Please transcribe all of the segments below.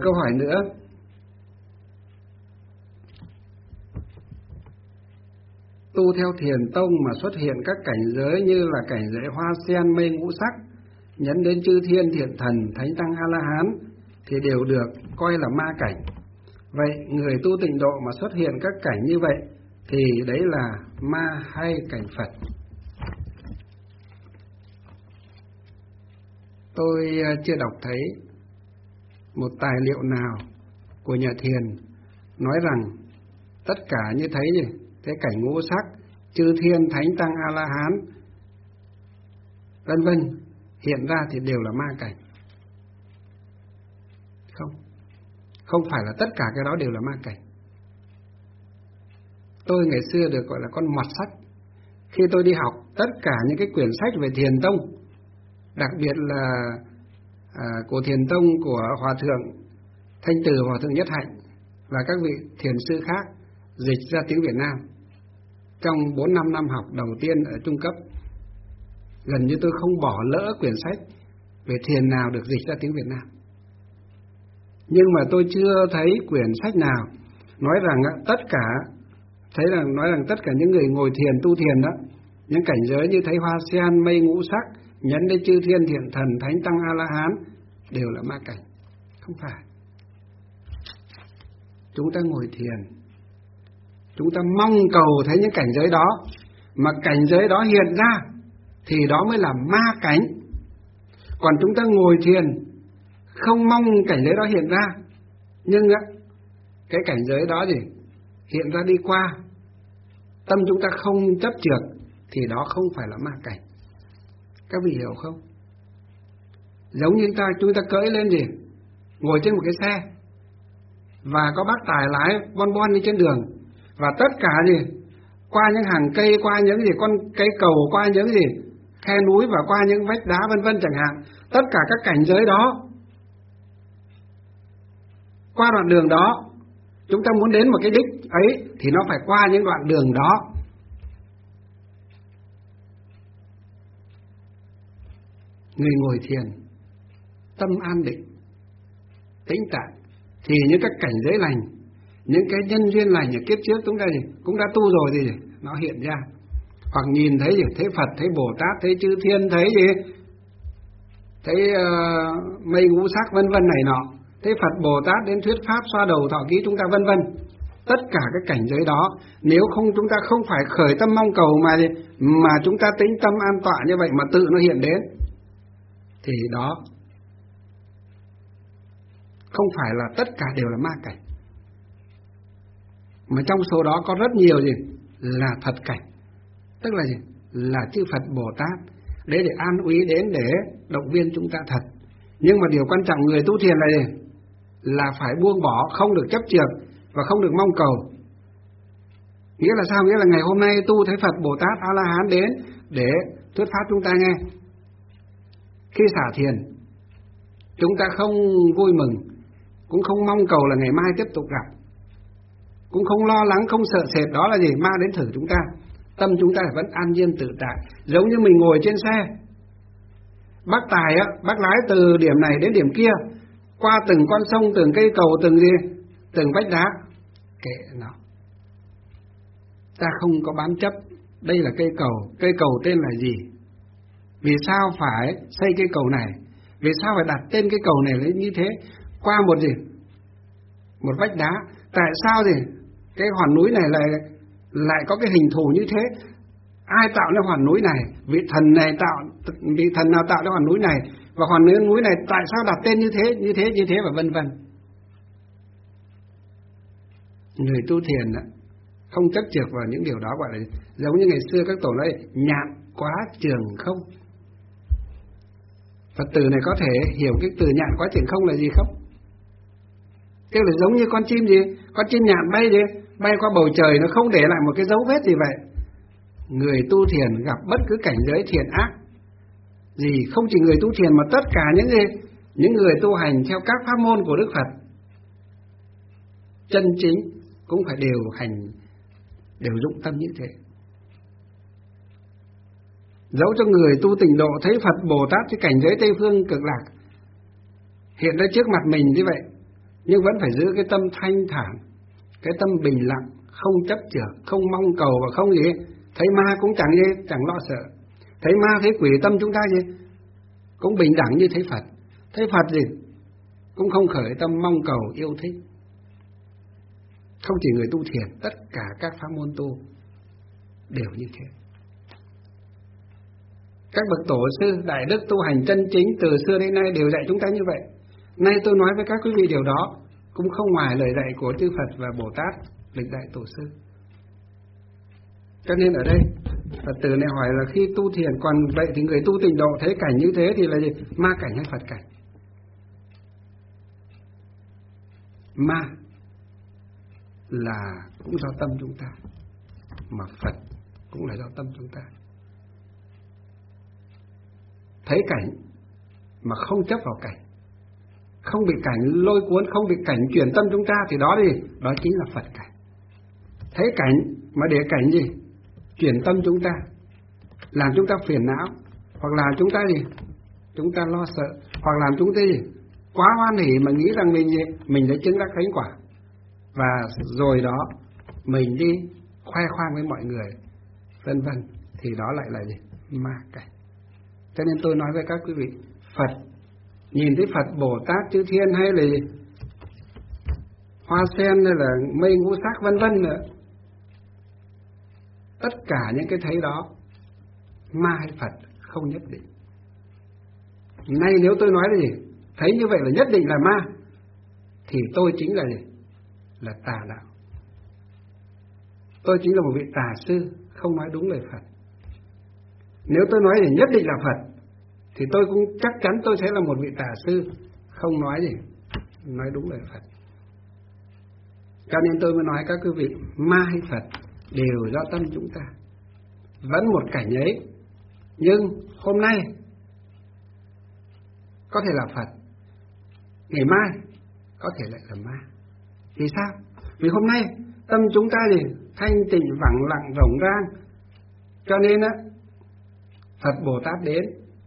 câu hỏi nữa. Tu theo thiền tông mà xuất hiện các cảnh giới như là cảnh giới hoa sen, mây ngũ sắc, nhấn đến chư thiên, thiện thần, thánh tăng, A-la-hán thì đều được coi là ma cảnh. Vậy người tu tịnh độ mà xuất hiện các cảnh như vậy thì đấy là ma hay cảnh Phật? Tôi chưa đọc thấy một tài liệu nào của nhà thiền nói rằng tất cả như thấy cái cảnh ngũ sắc, chư thiên, thánh tăng, A-la-hán vân vân hiện ra thì đều là ma cảnh. Không phải là tất cả cái đó đều là ma cảnh. Tôi ngày xưa được gọi là con mọt sách. Khi tôi đi học tất cả những cái quyển sách về thiền tông, đặc biệt là của thiền tông của Hòa Thượng Thanh Từ, Hòa Thượng Nhất Hạnh và các vị thiền sư khác dịch ra tiếng Việt Nam, trong 4-5 năm học đầu tiên ở trung cấp, gần như tôi không bỏ lỡ quyển sách về thiền nào được dịch ra tiếng Việt Nam. Nhưng mà tôi chưa thấy quyển sách nào nói rằng tất cả những người ngồi thiền, tu thiền đó, những cảnh giới như thấy hoa sen, mây ngũ sắc, nhấn đến chư thiên, thiện thần, thánh tăng, A-la-hán đều là ma cảnh. Không phải. Chúng ta ngồi thiền, chúng ta mong cầu thấy những cảnh giới đó, mà cảnh giới đó hiện ra thì đó mới là ma cảnh. Còn chúng ta ngồi thiền không mong cảnh giới đó hiện ra, nhưng cái cảnh giới đó hiện ra đi qua, tâm chúng ta không chấp trượt thì đó không phải là ma cảnh. Các vị hiểu không? Giống như chúng ta cưỡi lên ngồi trên một cái xe và có bác tài lái bon bon đi trên đường, và tất cả qua những hàng cây, qua những con cây cầu, qua những khe núi và qua những vách đá vân vân chẳng hạn, tất cả các cảnh giới đó, qua đoạn đường đó chúng ta muốn đến một cái đích ấy thì nó phải qua những đoạn đường đó. Người ngồi thiền tâm an định, tĩnh tại thì những các cảnh giới lành, những cái nhân duyên lành ở kiếp trước chúng ta cũng đã tu rồi nó hiện ra. Hoặc nhìn thấy thấy Phật, thấy Bồ Tát, thấy chư thiên, thấy thấy mây ngũ sắc vân vân này nọ, thấy Phật Bồ Tát đến thuyết pháp xoa đầu thọ ký chúng ta vân vân. Tất cả các cảnh giới đó, nếu không chúng ta không phải khởi tâm mong cầu mà chúng ta tĩnh tâm an tọa như vậy mà tự nó hiện đến, thì đó không phải là tất cả đều là ma cảnh. Mà trong số đó có rất nhiều là thật cảnh. Tức là là chư Phật Bồ Tát để an úy đến, để động viên chúng ta thật. Nhưng mà điều quan trọng người tu thiền là phải buông bỏ, không được chấp trượt và không được mong cầu. Nghĩa là sao? Nghĩa là ngày hôm nay tu thấy Phật Bồ Tát A La Hán đến để thuyết pháp chúng ta nghe. Khi xả thiền chúng ta không vui mừng, cũng không mong cầu là ngày mai tiếp tục gặp, cũng không lo lắng, không sợ sệt đó là ma đến thử chúng ta. Tâm chúng ta vẫn an nhiên tự tại, giống như mình ngồi trên xe. Bác tài bác lái từ điểm này đến điểm kia, qua từng con sông, từng cây cầu, từng vách đá, kệ nó. Ta không có bám chấp đây là cây cầu tên là gì, vì sao phải xây cây cầu này, vì sao phải đặt tên cây cầu này lên như thế, qua một vách đá, tại sao cái hòn núi này lại có cái hình thù như thế, ai tạo ra hòn núi này, vị thần nào tạo ra hòn núi này, và hòn núi này tại sao đặt tên như thế và vân vân. Người tu thiền không chấp trượt vào những điều đó, gọi là giống như ngày xưa các tổ nói nhạn quá trường không. Phật tử này có thể hiểu cái từ nhạn quá trường không là gì không? Tức là giống như con chim con chim nhạn bay qua bầu trời, nó không để lại một cái dấu vết gì vậy. Người tu thiền gặp bất cứ cảnh giới thiện ác gì, không chỉ người tu thiền mà tất cả những người tu hành theo các pháp môn của Đức Phật chân chính cũng phải đều dụng tâm như thế. Dẫu cho người tu tịnh độ thấy Phật Bồ Tát cái cảnh giới Tây Phương Cực Lạc hiện ra trước mặt mình như vậy, nhưng vẫn phải giữ cái tâm thanh thản, cái tâm bình lặng, không chấp chưởng, không mong cầu và không gì. Thấy ma cũng chẳng lo sợ. Thấy ma thấy quỷ, tâm chúng ta gì cũng bình đẳng như thấy Phật. Thấy Phật gì cũng không khởi tâm mong cầu yêu thích. Không chỉ người tu thiền, tất cả các pháp môn tu đều như thế. Các bậc tổ sư đại đức tu hành chân chính từ xưa đến nay đều dạy chúng ta như vậy. Nay tôi nói với các quý vị điều đó cũng không ngoài lời dạy của chư Phật và Bồ Tát lịch đại tổ sư. Cho nên ở đây Phật tử này hỏi là khi tu thiền, còn vậy thì người tu tịnh độ thấy cảnh như thế thì là gì? Ma cảnh hay Phật cảnh? Ma là cũng do tâm chúng ta, mà Phật cũng là do tâm chúng ta. Thấy cảnh mà không chấp vào cảnh, không bị cảnh lôi cuốn, không bị cảnh chuyển tâm chúng ta thì đó gì? Đó chính là Phật cảnh. Thấy cảnh mà để cảnh gì? Chuyển tâm chúng ta, làm chúng ta phiền não, hoặc là chúng ta gì? Chúng ta lo sợ, hoặc làm chúng ta gì? Quá hoan hỉ mà nghĩ rằng mình đã chứng đắc thánh quả, và rồi đó mình đi khoe khoang với mọi người, vân vân, thì đó lại là gì? Ma cảnh. Cho nên tôi nói với các quý vị, Phật, nhìn thấy Phật, Bồ Tát, chư Thiên hay là hoa sen hay là mây ngũ sắc vân vân nữa, tất cả những cái thấy đó, ma hay Phật không nhất định. Nay nếu tôi nói là gì? Thấy như vậy là nhất định là ma, thì tôi chính là gì? Là tà đạo. Tôi chính là một vị tà sư, không nói đúng lời Phật. Nếu tôi nói thì nhất định là Phật, thì tôi cũng chắc chắn tôi sẽ là một vị tà sư, không nói gì, nói đúng lời Phật. Cho nên tôi mới nói các quý vị, ma hay Phật đều do tâm chúng ta. Vẫn một cảnh ấy, nhưng hôm nay có thể là Phật, ngày mai có thể lại là ma. Vì sao? Vì hôm nay tâm chúng ta thì thanh tịnh, vắng lặng, rộng rang, cho nên á, Phật Bồ Tát đến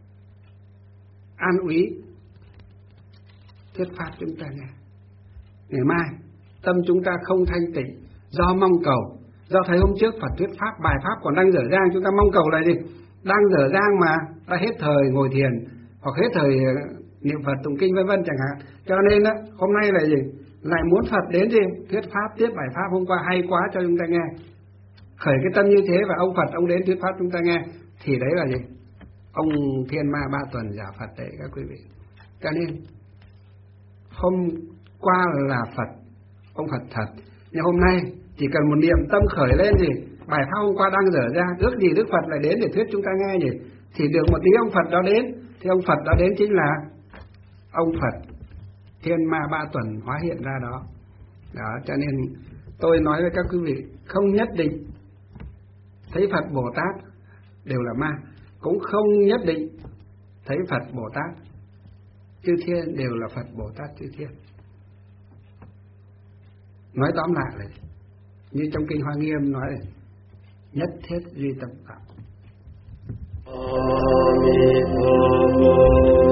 an ủy thuyết pháp chúng ta nghe. Ngày mai tâm chúng ta không thanh tịnh, do mong cầu, do thấy hôm trước Phật thuyết pháp, bài pháp còn đang dở dang, chúng ta mong cầu là gì? Đang dở dang mà đã hết thời ngồi thiền, hoặc hết thời niệm Phật tụng kinh vân vân chẳng hạn. Cho nên á, hôm nay là gì? Lại muốn Phật đến gì? Thuyết pháp tiếp bài pháp hôm qua hay quá cho chúng ta nghe. Khởi cái tâm như thế và ông Phật ông đến thuyết pháp chúng ta nghe, thì đấy là gì? Ông Thiên Ma 3 tuần giả Phật đấy các quý vị. Cho nên hôm qua là Phật, ông Phật thật, nhưng hôm nay chỉ cần một niệm tâm khởi lên gì, bài pháp hôm qua đang dở ra, ước gì Đức Phật lại đến để thuyết chúng ta nghe gì, thì được một tí ông Phật đó đến, thì ông Phật đó đến chính là ông Phật Thiên Ma 3 tuần hóa hiện ra đó. Đó, cho nên tôi nói với các quý vị, không nhất định thấy Phật Bồ Tát đều là ma, cũng không nhất định thấy Phật Bồ Tát chư thiên đều là Phật Bồ Tát chư thiên. Nói tóm lại là như trong kinh Hoa Nghiêm nói là nhất thiết duy tập đạo.